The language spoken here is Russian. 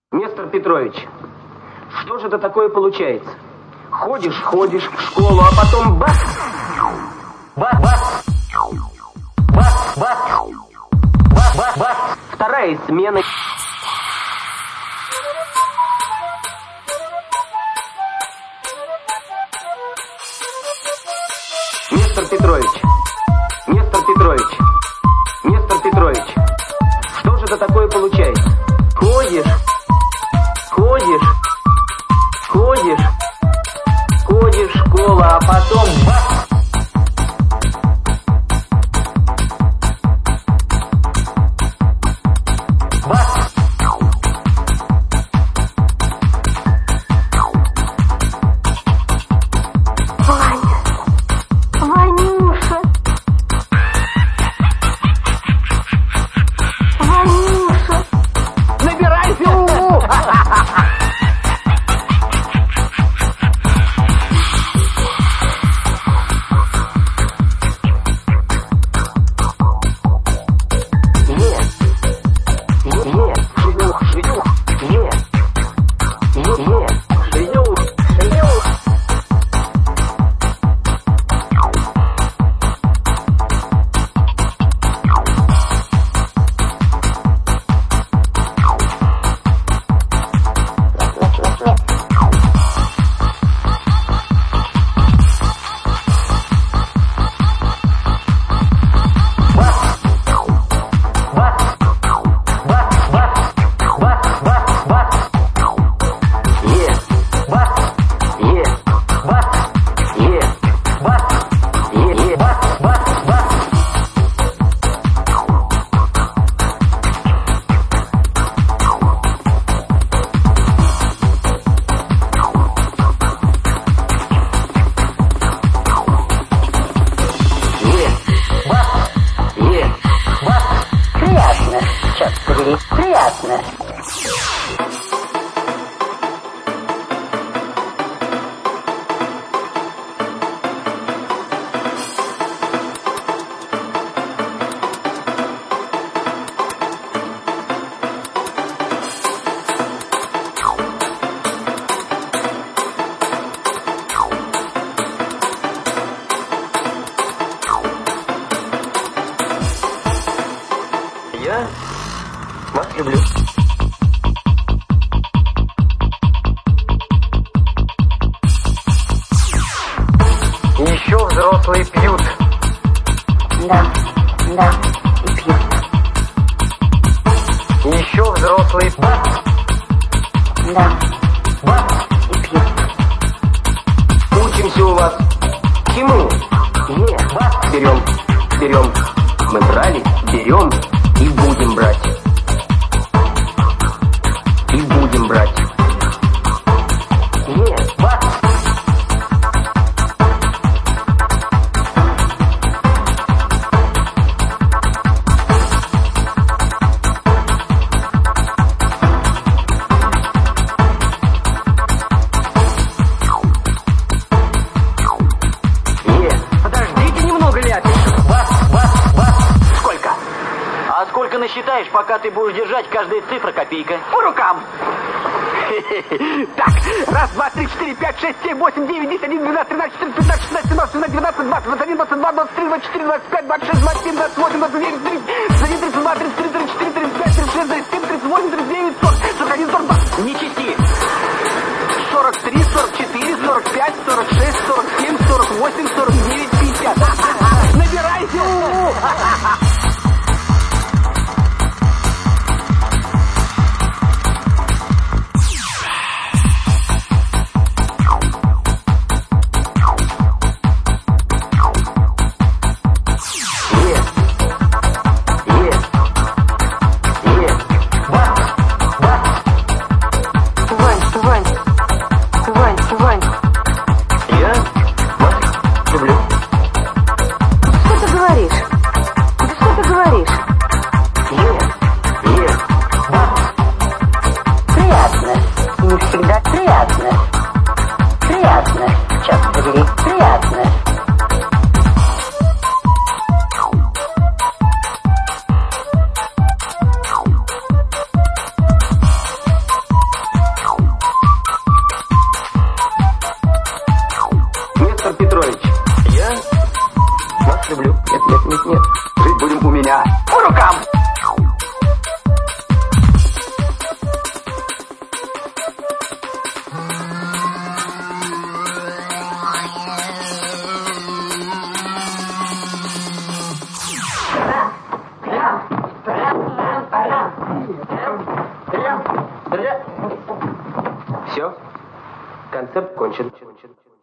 Нестор Петрович, что же это такое получается? Ходишь в школу, а потом бац! Бац! Бац! Бац! Бац! Бац! Бац! Вторая смена. Нестор Петрович, Нестор Петрович, Нестор Петрович, что же это такое получается? Ходишь, школа, а потом бац! Бац! Ванюша! Набирайся уму! Приятно. Я вас люблю. Еще взрослые пьют. Да, и пьют. Еще взрослые бац! Да, Бац! и пьют. Учимся у вас. Чему? Бац! Берем. Мы брали, берем и будем брать. Бац! Подождите немного, Ляпис. Бац! Сколько? А сколько насчитаешь, пока ты будешь держать каждая цифра копейка? По рукам. Так, раз, два, три, четыре, пять, шесть, семь, восемь, девять, 10, 11, 12, 13, 14, 15, 16, 17, 18, 19, 20, 21, 22, 23, 24, 25, 26, 27, 28, 29, 30, 31, 32, 33, 34, 35, 36, 37, 38, 39, 40, 41, 42. Не чисти. 43, 44, 45, 46, 47, 48, 49, 50. Набирайте уму! Бац! Нет. Жить будем у меня. По рукам! Все, концерт кончен.